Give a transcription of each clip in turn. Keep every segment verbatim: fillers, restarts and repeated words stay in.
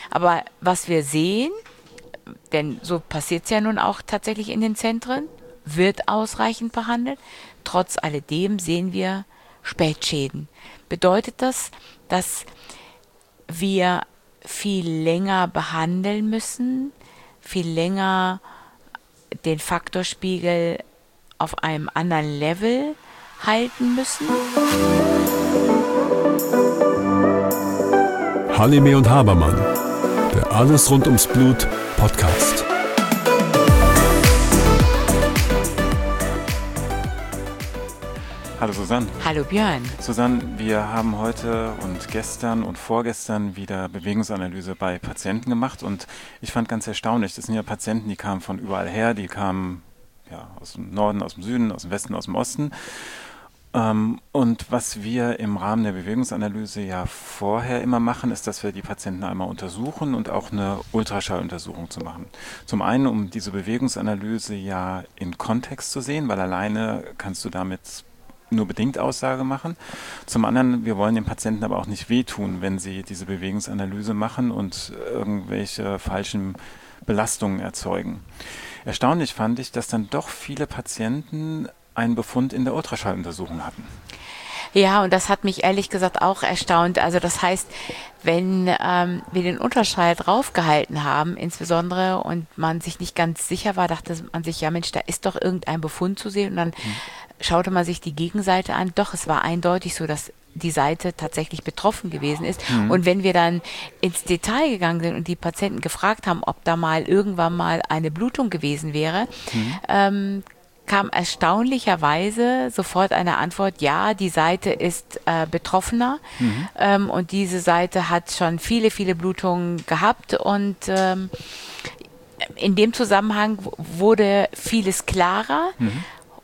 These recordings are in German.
Aber was wir sehen, denn so passiert es ja nun auch tatsächlich in den Zentren, wird ausreichend behandelt. Trotz alledem sehen wir Spätschäden. Bedeutet das, dass wir viel länger behandeln müssen, viel länger den Faktorspiegel auf einem anderen Level halten müssen? Halime und Habermann, der Alles rund ums Blut Podcast. Hallo Susanne. Hallo Björn. Susanne, wir haben heute und gestern und vorgestern wieder Bewegungsanalyse bei Patienten gemacht und ich fand ganz erstaunlich, das sind ja Patienten, die kamen von überall her, die kamen ja, aus dem Norden, aus dem Süden, aus dem Westen, aus dem Osten. Ähm, und was wir im Rahmen der Bewegungsanalyse ja vorher immer machen, ist, dass wir die Patienten einmal untersuchen und auch eine Ultraschalluntersuchung zu machen. Zum einen, um diese Bewegungsanalyse ja in Kontext zu sehen, weil alleine kannst du damit nur bedingt Aussage machen. Zum anderen, wir wollen den Patienten aber auch nicht wehtun, wenn sie diese Bewegungsanalyse machen und irgendwelche falschen Belastungen erzeugen. Erstaunlich fand ich, dass dann doch viele Patienten einen Befund in der Ultraschalluntersuchung hatten. Ja, und das hat mich ehrlich gesagt auch erstaunt. Also das heißt, wenn ähm, wir den Ultraschall draufgehalten haben, insbesondere, und man sich nicht ganz sicher war, dachte man sich, ja Mensch, da ist doch irgendein Befund zu sehen. Und dann hm. schaute man sich die Gegenseite an. Doch, es war eindeutig so, dass die Seite tatsächlich betroffen gewesen ist. Mhm. Und wenn wir dann ins Detail gegangen sind und die Patienten gefragt haben, ob da mal irgendwann mal eine Blutung gewesen wäre, mhm. ähm, kam erstaunlicherweise sofort eine Antwort, ja, die Seite ist äh, betroffener mhm. ähm, und diese Seite hat schon viele, viele Blutungen gehabt und ähm, in dem Zusammenhang w- wurde vieles klarer mhm.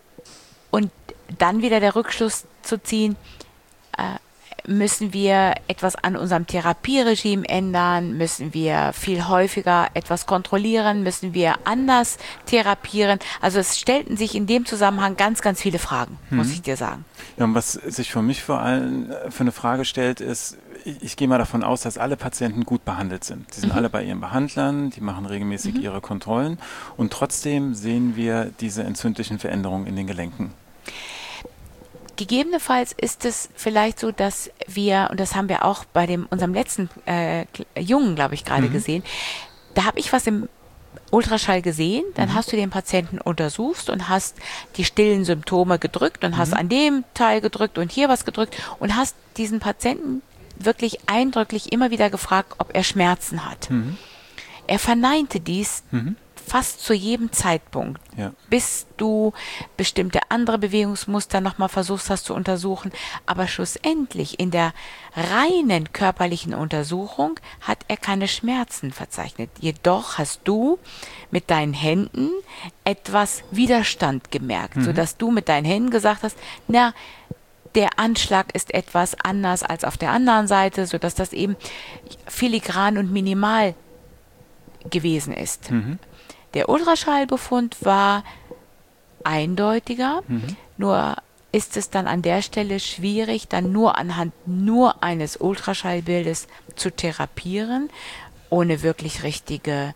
und dann wieder der Rückschluss zu ziehen, äh, müssen wir etwas an unserem Therapieregime ändern, müssen wir viel häufiger etwas kontrollieren, müssen wir anders therapieren. Also es stellten sich in dem Zusammenhang ganz, ganz viele Fragen, mhm. muss ich dir sagen. Ja, und was sich für mich vor allem für eine Frage stellt, ist, ich, ich gehe mal davon aus, dass alle Patienten gut behandelt sind. Die sind mhm. alle bei ihren Behandlern, die machen regelmäßig mhm. ihre Kontrollen und trotzdem sehen wir diese entzündlichen Veränderungen in den Gelenken. Gegebenenfalls ist es vielleicht so, dass wir, und das haben wir auch bei dem unserem letzten äh, Jungen, glaube ich, gerade mhm. gesehen, da habe ich was im Ultraschall gesehen, dann mhm. hast du den Patienten untersucht und hast die stillen Symptome gedrückt und mhm. hast an dem Teil gedrückt und hier was gedrückt und hast diesen Patienten wirklich eindrücklich immer wieder gefragt, ob er Schmerzen hat. Mhm. Er verneinte dies mhm. fast zu jedem Zeitpunkt, ja. bis du bestimmte andere Bewegungsmuster nochmal versuchst hast zu untersuchen. Aber schlussendlich in der reinen körperlichen Untersuchung hat er keine Schmerzen verzeichnet. Jedoch hast du mit deinen Händen etwas Widerstand gemerkt, mhm. sodass du mit deinen Händen gesagt hast, na, der Anschlag ist etwas anders als auf der anderen Seite, sodass das eben filigran und minimal gewesen ist. Mhm. Der Ultraschallbefund war eindeutiger, mhm. nur ist es dann an der Stelle schwierig, dann nur anhand nur eines Ultraschallbildes zu therapieren, ohne wirklich richtige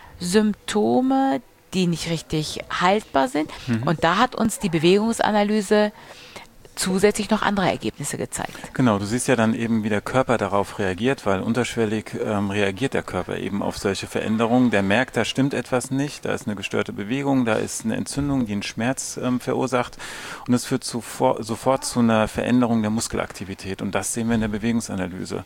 Symptome, die nicht richtig haltbar sind. Mhm. Und da hat uns die Bewegungsanalyse zusätzlich noch andere Ergebnisse gezeigt. Genau, du siehst ja dann eben, wie der Körper darauf reagiert, weil unterschwellig ähm, reagiert der Körper eben auf solche Veränderungen. Der merkt, da stimmt etwas nicht, da ist eine gestörte Bewegung, da ist eine Entzündung, die einen Schmerz ähm, verursacht und es führt zuvor, sofort zu einer Veränderung der Muskelaktivität und das sehen wir in der Bewegungsanalyse.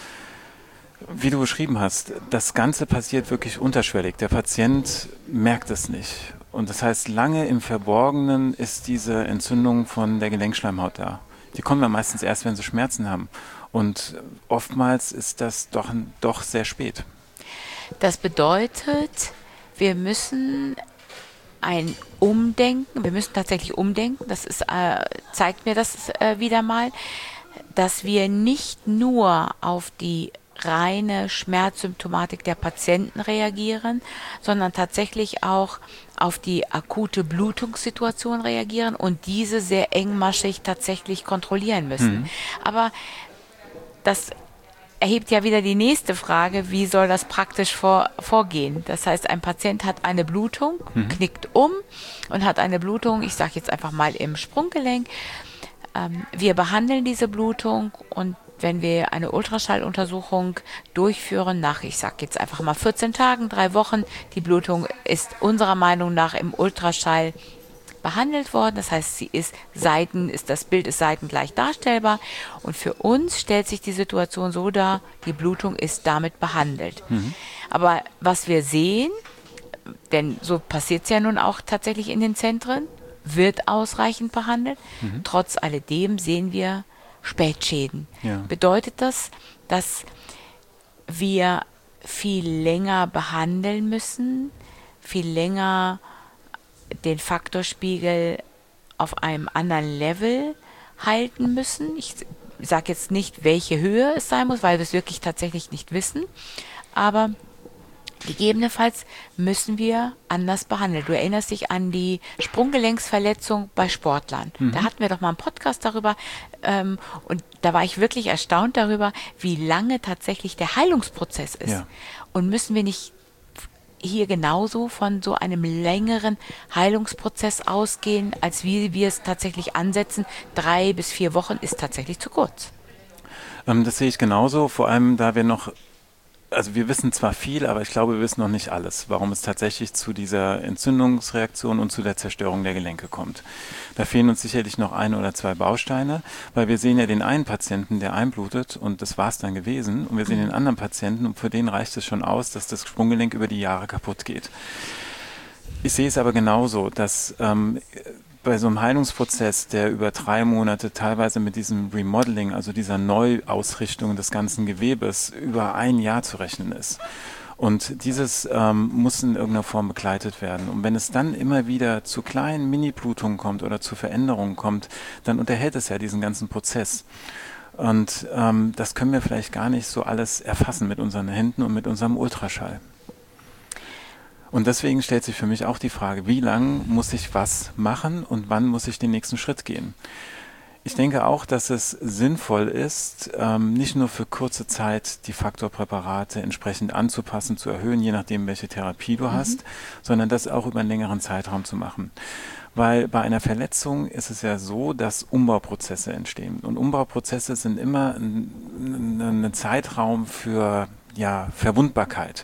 Wie du beschrieben hast, das Ganze passiert wirklich unterschwellig. Der Patient merkt es nicht. Und das heißt, lange im Verborgenen ist diese Entzündung von der Gelenkschleimhaut da. Die kommen wir meistens erst, wenn sie Schmerzen haben. Und oftmals ist das doch, doch sehr spät. Das bedeutet, wir müssen ein Umdenken, wir müssen tatsächlich umdenken, das ist, äh, zeigt mir das äh, wieder mal, dass wir nicht nur auf die reine Schmerzsymptomatik der Patienten reagieren, sondern tatsächlich auch auf die akute Blutungssituation reagieren und diese sehr engmaschig tatsächlich kontrollieren müssen. Mhm. Aber das erhebt ja wieder die nächste Frage, wie soll das praktisch vor, vorgehen? Das heißt, ein Patient hat eine Blutung, mhm. knickt um und hat eine Blutung, ich sage jetzt einfach mal im Sprunggelenk. Ähm, wir behandeln diese Blutung und wenn wir eine Ultraschalluntersuchung durchführen, nach, ich sage jetzt einfach mal vierzehn Tagen, drei Wochen, die Blutung ist unserer Meinung nach im Ultraschall behandelt worden. Das heißt, sie ist Seiten, ist das Bild ist seitengleich darstellbar. Und für uns stellt sich die Situation so dar, die Blutung ist damit behandelt. Mhm. Aber was wir sehen, denn so passiert es ja nun auch tatsächlich in den Zentren, wird ausreichend behandelt. Mhm. Trotz alledem sehen wir Spätschäden. Ja. Bedeutet das, dass wir viel länger behandeln müssen, viel länger den Faktorspiegel auf einem anderen Level halten müssen? Ich sage jetzt nicht, welche Höhe es sein muss, weil wir es wirklich tatsächlich nicht wissen, aber gegebenenfalls müssen wir anders behandeln. Du erinnerst dich an die Sprunggelenksverletzung bei Sportlern. Mhm. Da hatten wir doch mal einen Podcast darüber ähm, und da war ich wirklich erstaunt darüber, wie lange tatsächlich der Heilungsprozess ist. Ja. Und müssen wir nicht hier genauso von so einem längeren Heilungsprozess ausgehen, als wie wir es tatsächlich ansetzen? Drei bis vier Wochen ist tatsächlich zu kurz. Ähm, das sehe ich genauso, vor allem da wir noch Also wir wissen zwar viel, aber ich glaube, wir wissen noch nicht alles, warum es tatsächlich zu dieser Entzündungsreaktion und zu der Zerstörung der Gelenke kommt. Da fehlen uns sicherlich noch ein oder zwei Bausteine, weil wir sehen ja den einen Patienten, der einblutet und das war es dann gewesen. Und wir sehen den anderen Patienten und für den reicht es schon aus, dass das Sprunggelenk über die Jahre kaputt geht. Ich sehe es aber genauso, dass ähm, bei so einem Heilungsprozess, der über drei Monate teilweise mit diesem Remodeling, also dieser Neuausrichtung des ganzen Gewebes, über ein Jahr zu rechnen ist. Und dieses ähm, muss in irgendeiner Form begleitet werden. Und wenn es dann immer wieder zu kleinen Mini-Blutungen kommt oder zu Veränderungen kommt, dann unterhält es ja diesen ganzen Prozess. Und ähm, das können wir vielleicht gar nicht so alles erfassen mit unseren Händen und mit unserem Ultraschall. Und deswegen stellt sich für mich auch die Frage, wie lang muss ich was machen und wann muss ich den nächsten Schritt gehen? Ich denke auch, dass es sinnvoll ist, ähm, nicht nur für kurze Zeit die Faktorpräparate entsprechend anzupassen, zu erhöhen, je nachdem, welche Therapie du mhm. hast, sondern das auch über einen längeren Zeitraum zu machen. Weil bei einer Verletzung ist es ja so, dass Umbauprozesse entstehen. Und Umbauprozesse sind immer ein, ein, ein Zeitraum für ja, Verwundbarkeit.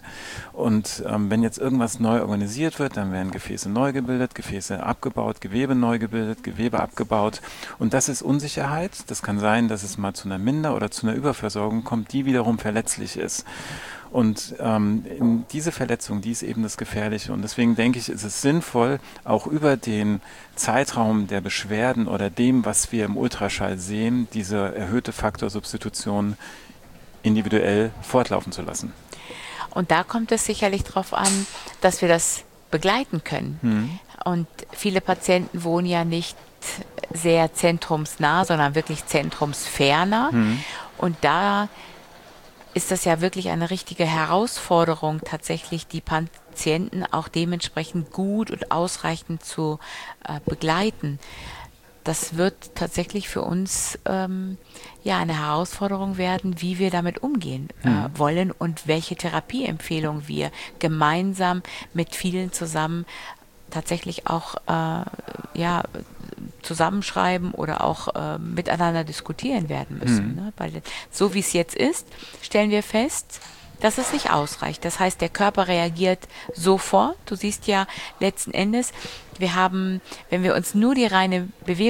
Und ähm, wenn jetzt irgendwas neu organisiert wird, dann werden Gefäße neu gebildet, Gefäße abgebaut, Gewebe neu gebildet, Gewebe abgebaut. Und das ist Unsicherheit. Das kann sein, dass es mal zu einer Minder- oder zu einer Überversorgung kommt, die wiederum verletzlich ist. Und ähm, in diese Verletzung, die ist eben das Gefährliche. Und deswegen denke ich, ist es sinnvoll, auch über den Zeitraum der Beschwerden oder dem, was wir im Ultraschall sehen, diese erhöhte Faktorsubstitution individuell fortlaufen zu lassen. Und da kommt es sicherlich darauf an, dass wir das begleiten können. Mhm. Und viele Patienten wohnen ja nicht sehr zentrumsnah, sondern wirklich zentrumsferner. Mhm. Und da ist das ja wirklich eine richtige Herausforderung, tatsächlich die Patienten auch dementsprechend gut und ausreichend zu äh, begleiten. Das wird tatsächlich für uns ähm, ja eine Herausforderung werden, wie wir damit umgehen äh, mhm. wollen und welche Therapieempfehlung wir gemeinsam mit vielen zusammen tatsächlich auch äh, ja, zusammenschreiben oder auch äh, miteinander diskutieren werden müssen. Mhm. Ne? Weil so wie es jetzt ist, stellen wir fest, dass es nicht ausreicht. Das heißt, der Körper reagiert sofort. Du siehst ja letzten Endes, wir haben, wenn wir uns nur die reine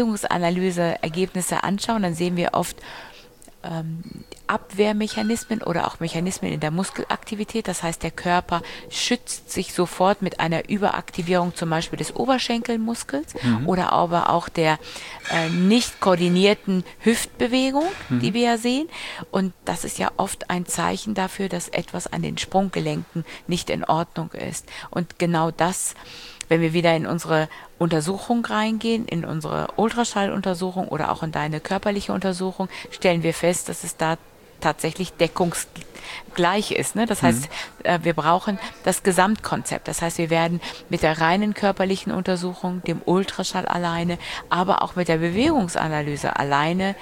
Bewegungsanalyse-Ergebnisse anschauen, dann sehen wir oft ähm, Abwehrmechanismen oder auch Mechanismen in der Muskelaktivität. Das heißt, der Körper schützt sich sofort mit einer Überaktivierung zum Beispiel des Oberschenkelmuskels mhm. oder aber auch der äh, nicht koordinierten Hüftbewegung, mhm. die wir ja sehen. Und das ist ja oft ein Zeichen dafür, dass etwas an den Sprunggelenken nicht in Ordnung ist. Und genau das, wenn wir wieder in unsere Untersuchung reingehen, in unsere Ultraschalluntersuchung oder auch in deine körperliche Untersuchung, stellen wir fest, dass es da tatsächlich deckungsgleich ist. Ne? Das mhm. heißt, äh, wir brauchen das Gesamtkonzept. Das heißt, wir werden mit der reinen körperlichen Untersuchung, dem Ultraschall alleine, aber auch mit der Bewegungsanalyse alleine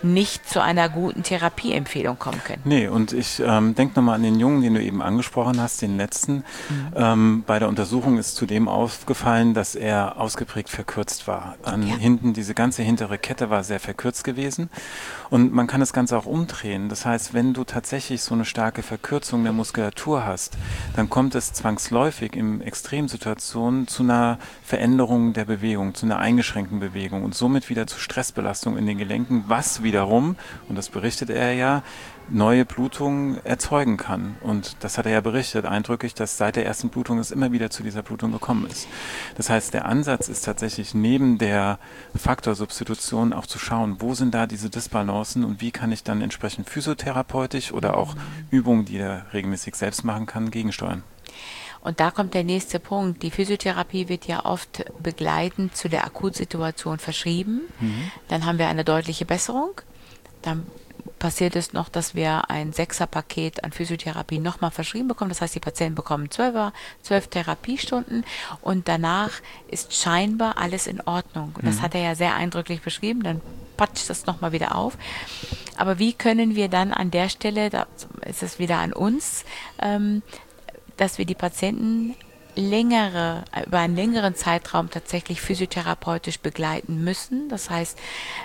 nicht zu einer guten Therapieempfehlung kommen können. Nee, und ich ähm, denke nochmal an den Jungen, den du eben angesprochen hast, den letzten. Mhm. Ähm, bei der Untersuchung ist zudem aufgefallen, dass er ausgeprägt verkürzt war. An ja. hinten, diese ganze hintere Kette war sehr verkürzt gewesen. Und man kann das Ganze auch umdrehen. Das heißt, wenn du tatsächlich so eine starke Verkürzung der Muskulatur hast, dann kommt es zwangsläufig in Extremsituationen zu einer Veränderung der Bewegung, zu einer eingeschränkten Bewegung und somit wieder zu Stressbelastung in den Gelenken, was wiederum, und das berichtet er ja, neue Blutungen erzeugen kann. Und das hat er ja berichtet, eindrücklich, dass seit der ersten Blutung es immer wieder zu dieser Blutung gekommen ist. Das heißt, der Ansatz ist tatsächlich neben der Faktorsubstitution auch zu schauen, wo sind da diese Disbalancen und wie kann ich dann entsprechend physiotherapeutisch oder auch Übungen, die er regelmäßig selbst machen kann, gegensteuern. Und da kommt der nächste Punkt. Die Physiotherapie wird ja oft begleitend zu der Akutsituation verschrieben. Mhm. Dann haben wir eine deutliche Besserung. Dann passiert es noch, dass wir ein Sechser-Paket an Physiotherapie nochmal verschrieben bekommen. Das heißt, die Patienten bekommen zwölf, zwölf Therapiestunden und danach ist scheinbar alles in Ordnung. Und das mhm. hat er ja sehr eindrücklich beschrieben. Dann patscht das nochmal wieder auf. Aber wie können wir dann an der Stelle, da ist es wieder an uns, ähm, dass wir die Patienten längere, über einen längeren Zeitraum tatsächlich physiotherapeutisch begleiten müssen. Das heißt,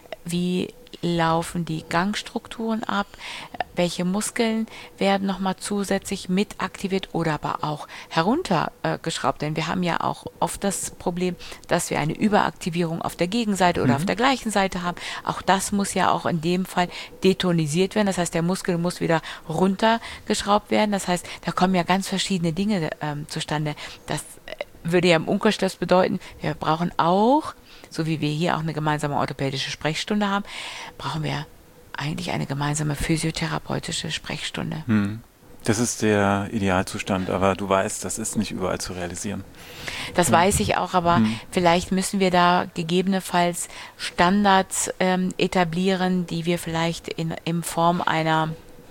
wie laufen die Gangstrukturen ab, welche Muskeln werden nochmal zusätzlich mit aktiviert oder aber auch heruntergeschraubt. Denn wir haben ja auch oft das Problem, dass wir eine Überaktivierung auf der Gegenseite oder mhm. auf der gleichen Seite haben. Auch das muss ja auch in dem Fall detonisiert werden. Das heißt, der Muskel muss wieder runtergeschraubt werden. Das heißt, da kommen ja ganz verschiedene Dinge ähm, zustande. Das würde ja im Umkehrschluss bedeuten, wir brauchen auch, so wie wir hier auch eine gemeinsame orthopädische Sprechstunde haben, brauchen wir eigentlich eine gemeinsame physiotherapeutische Sprechstunde. Hm. Das ist der Idealzustand, aber du weißt, das ist nicht überall zu realisieren. Das hm. weiß ich auch, aber hm. vielleicht müssen wir da gegebenenfalls Standards ähm, etablieren, die wir vielleicht in, in Form einer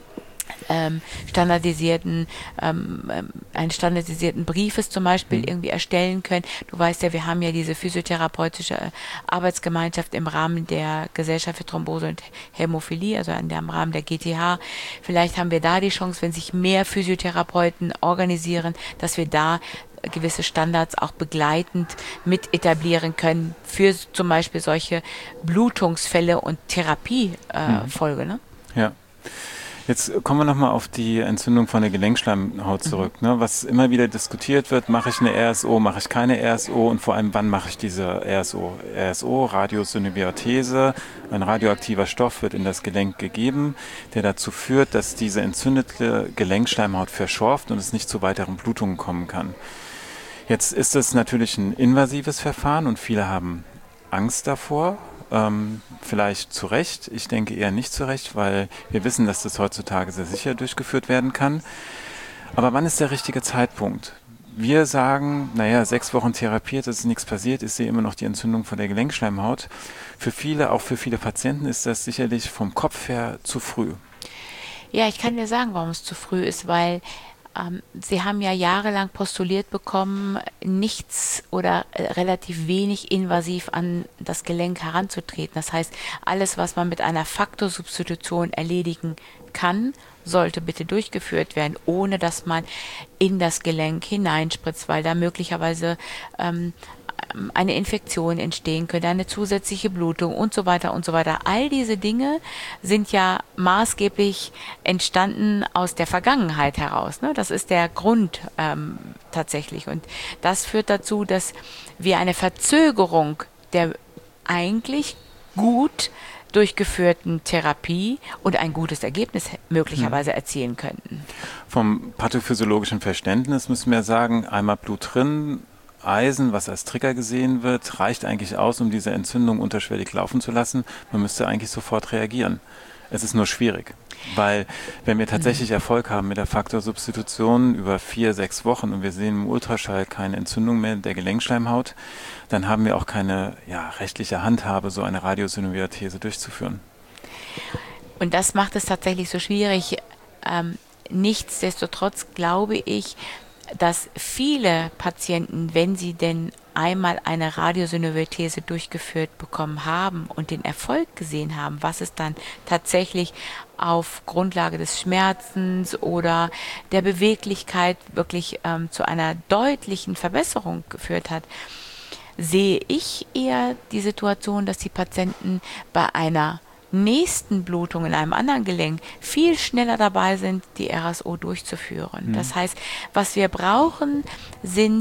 Ähm, standardisierten, ähm, einen standardisierten Briefes zum Beispiel mhm. irgendwie erstellen können. Du weißt ja, wir haben ja diese physiotherapeutische Arbeitsgemeinschaft im Rahmen der Gesellschaft für Thrombose und Hämophilie, also in der, im Rahmen der G T H. Vielleicht haben wir da die Chance, wenn sich mehr Physiotherapeuten organisieren, dass wir da gewisse Standards auch begleitend mit etablieren können für zum Beispiel solche Blutungsfälle und Therapiefolge. Äh, mhm. ne? Ja. Jetzt kommen wir nochmal auf die Entzündung von der Gelenkschleimhaut zurück. Mhm. Ne? Was immer wieder diskutiert wird, mache ich eine R S O, mache ich keine R S O und vor allem, wann mache ich diese R S O? R S O, Radiosynoviathese, ein radioaktiver Stoff wird in das Gelenk gegeben, der dazu führt, dass diese entzündete Gelenkschleimhaut verschorft und es nicht zu weiteren Blutungen kommen kann. Jetzt ist es natürlich ein invasives Verfahren und viele haben Angst davor. Ähm, vielleicht zu Recht, ich denke eher nicht zu Recht, weil wir wissen, dass das heutzutage sehr sicher durchgeführt werden kann. Aber wann ist der richtige Zeitpunkt? Wir sagen, naja, sechs Wochen therapiert, es ist nichts passiert, ich sehe immer noch die Entzündung von der Gelenkschleimhaut. Für viele, auch für viele Patienten ist das sicherlich vom Kopf her zu früh. Ja, ich kann dir sagen, warum es zu früh ist, weil Sie haben ja jahrelang postuliert bekommen, nichts oder relativ wenig invasiv an das Gelenk heranzutreten. Das heißt, alles, was man mit einer Faktorsubstitution erledigen kann, sollte bitte durchgeführt werden, ohne dass man in das Gelenk hineinspritzt, weil da möglicherweise ähm, eine Infektion entstehen könnte, eine zusätzliche Blutung und so weiter und so weiter. All diese Dinge sind ja maßgeblich entstanden aus der Vergangenheit heraus. Ne? Das ist der Grund ähm, tatsächlich. Und das führt dazu, dass wir eine Verzögerung der eigentlich gut durchgeführten Therapie und ein gutes Ergebnis möglicherweise erzielen könnten. Vom pathophysiologischen Verständnis müssen wir sagen, einmal Blut drin, Eisen, was als Trigger gesehen wird, reicht eigentlich aus, um diese Entzündung unterschwellig laufen zu lassen. Man müsste eigentlich sofort reagieren. Es ist nur schwierig, weil wenn wir tatsächlich Erfolg haben mit der Faktorsubstitution über vier, sechs Wochen und wir sehen im Ultraschall keine Entzündung mehr der Gelenkschleimhaut, dann haben wir auch keine ja, rechtliche Handhabe, so eine Radiosynoviathese durchzuführen. Und das macht es tatsächlich so schwierig. Ähm, nichtsdestotrotz glaube ich, dass viele Patienten, wenn sie denn einmal eine Radiosynovethese durchgeführt bekommen haben und den Erfolg gesehen haben, was es dann tatsächlich auf Grundlage des Schmerzens oder der Beweglichkeit wirklich ähm, zu einer deutlichen Verbesserung geführt hat, sehe ich eher die Situation, dass die Patienten bei einer nächsten Blutung in einem anderen Gelenk viel schneller dabei sind, die R S O durchzuführen. Mhm. Das heißt, was wir brauchen, sind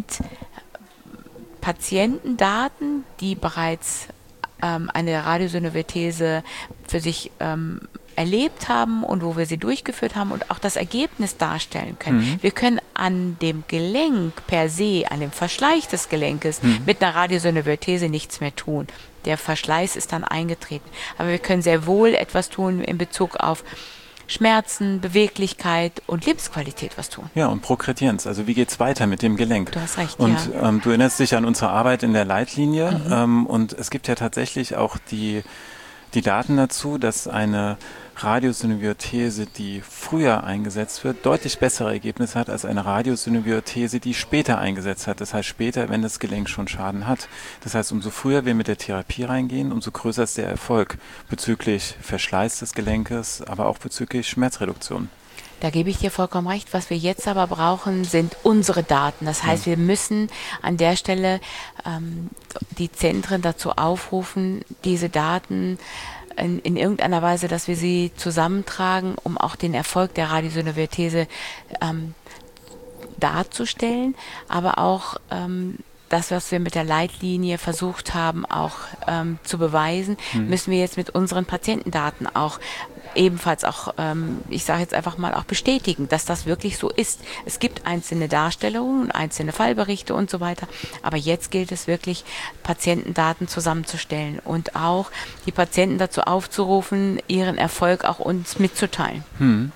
Patientendaten, die bereits ähm, eine Radiosynovethese für sich ähm, erlebt haben und wo wir sie durchgeführt haben und auch das Ergebnis darstellen können. Mhm. Wir können an dem Gelenk per se, an dem Verschleiß des Gelenkes mhm. mit einer Radiosynovethese nichts mehr tun. Der Verschleiß ist dann eingetreten. Aber wir können sehr wohl etwas tun in Bezug auf Schmerzen, Beweglichkeit und Lebensqualität was tun. Ja, und Progredienz, also wie geht's weiter mit dem Gelenk? Du hast recht, und, ja. ähm, du erinnerst dich an unsere Arbeit in der Leitlinie mhm. ähm, und es gibt ja tatsächlich auch die, die Daten dazu, dass eine Radiosynoviothese, die früher eingesetzt wird, deutlich bessere Ergebnisse hat als eine Radiosynoviothese, die später eingesetzt hat. Das heißt später, wenn das Gelenk schon Schaden hat. Das heißt, umso früher wir mit der Therapie reingehen, umso größer ist der Erfolg bezüglich Verschleiß des Gelenkes, aber auch bezüglich Schmerzreduktion. Da gebe ich dir vollkommen recht. Was wir jetzt aber brauchen, sind unsere Daten. Das heißt, wir müssen an der Stelle ähm, die Zentren dazu aufrufen, diese Daten In, in irgendeiner Weise, dass wir sie zusammentragen, um auch den Erfolg der Radiosynovethese ähm, darzustellen, aber auch ähm, das, was wir mit der Leitlinie versucht haben, auch ähm, zu beweisen, mhm. müssen wir jetzt mit unseren Patientendaten auch ebenfalls auch, ähm, ich sage jetzt einfach mal, auch bestätigen, dass das wirklich so ist. Es gibt einzelne Darstellungen, einzelne Fallberichte und so weiter, aber jetzt gilt es wirklich, Patientendaten zusammenzustellen und auch die Patienten dazu aufzurufen, ihren Erfolg auch uns mitzuteilen. Hm.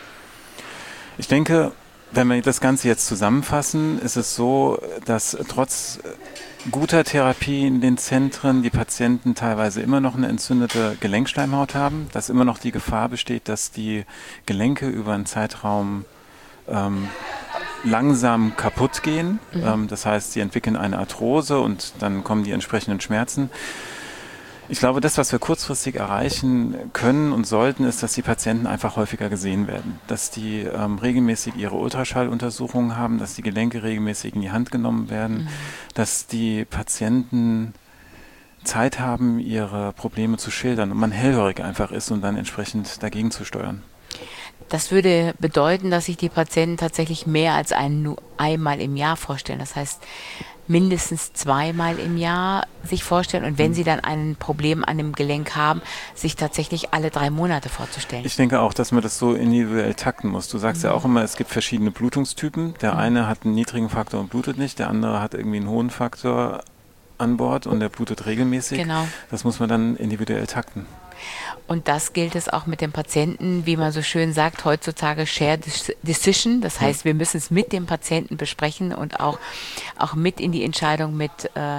Ich denke, wenn wir das Ganze jetzt zusammenfassen, ist es so, dass trotz guter Therapie in den Zentren die Patienten teilweise immer noch eine entzündete Gelenkschleimhaut haben, dass immer noch die Gefahr besteht, dass die Gelenke über einen Zeitraum ähm, langsam kaputt gehen. Mhm. Ähm, das heißt, sie entwickeln eine Arthrose und dann kommen die entsprechenden Schmerzen. Ich glaube, das, was wir kurzfristig erreichen können und sollten, ist, dass die Patienten einfach häufiger gesehen werden, dass die ähm, regelmäßig ihre Ultraschalluntersuchungen haben, dass die Gelenke regelmäßig in die Hand genommen werden, mhm. dass die Patienten Zeit haben, ihre Probleme zu schildern und man hellhörig einfach ist und dann entsprechend dagegen zu steuern. Das würde bedeuten, dass sich die Patienten tatsächlich mehr als ein, einmal im Jahr vorstellen. Das heißt, mindestens zweimal im Jahr sich vorstellen und wenn sie dann ein Problem an dem Gelenk haben, sich tatsächlich alle drei Monate vorzustellen. Ich denke auch, dass man das so individuell takten muss. Du sagst mhm. ja auch immer, es gibt verschiedene Blutungstypen. Der mhm. eine hat einen niedrigen Faktor und blutet nicht, der andere hat irgendwie einen hohen Faktor an Bord und der blutet regelmäßig. Genau. Das muss man dann individuell takten. Und das gilt es auch mit dem Patienten, wie man so schön sagt, heutzutage Share Decision. Das heißt, wir müssen es mit dem Patienten besprechen und auch, auch mit in die Entscheidung mit äh, äh,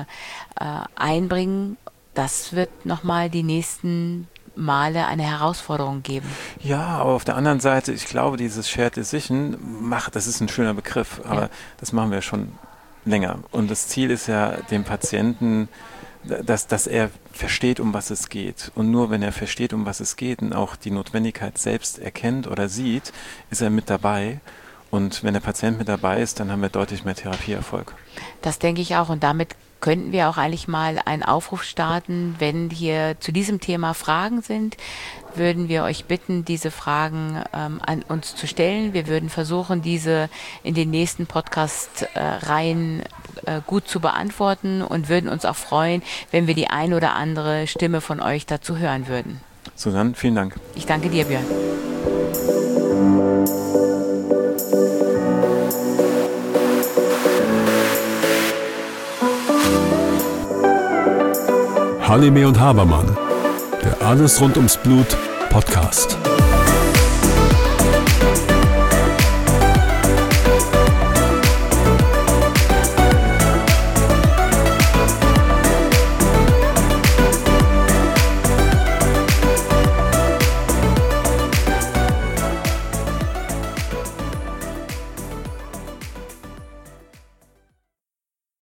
einbringen. Das wird nochmal die nächsten Male eine Herausforderung geben. Ja, aber auf der anderen Seite, ich glaube, dieses Shared Decision macht, das ist ein schöner Begriff, aber ja. das machen wir schon länger. Und das Ziel ist ja, dem Patienten Dass, dass er versteht, um was es geht. Und nur wenn er versteht, um was es geht und auch die Notwendigkeit selbst erkennt oder sieht, ist er mit dabei. Und wenn der Patient mit dabei ist, dann haben wir deutlich mehr Therapieerfolg. Das denke ich auch. Und damit könnten wir auch eigentlich mal einen Aufruf starten. Wenn hier zu diesem Thema Fragen sind, würden wir euch bitten, diese Fragen ähm, an uns zu stellen. Wir würden versuchen, diese in den nächsten Podcast-Reihen äh, gut zu beantworten und würden uns auch freuen, wenn wir die ein oder andere Stimme von euch dazu hören würden. Susanne, vielen Dank. Ich danke dir, Björn. Halime und Habermann, der Alles rund ums Blut Podcast.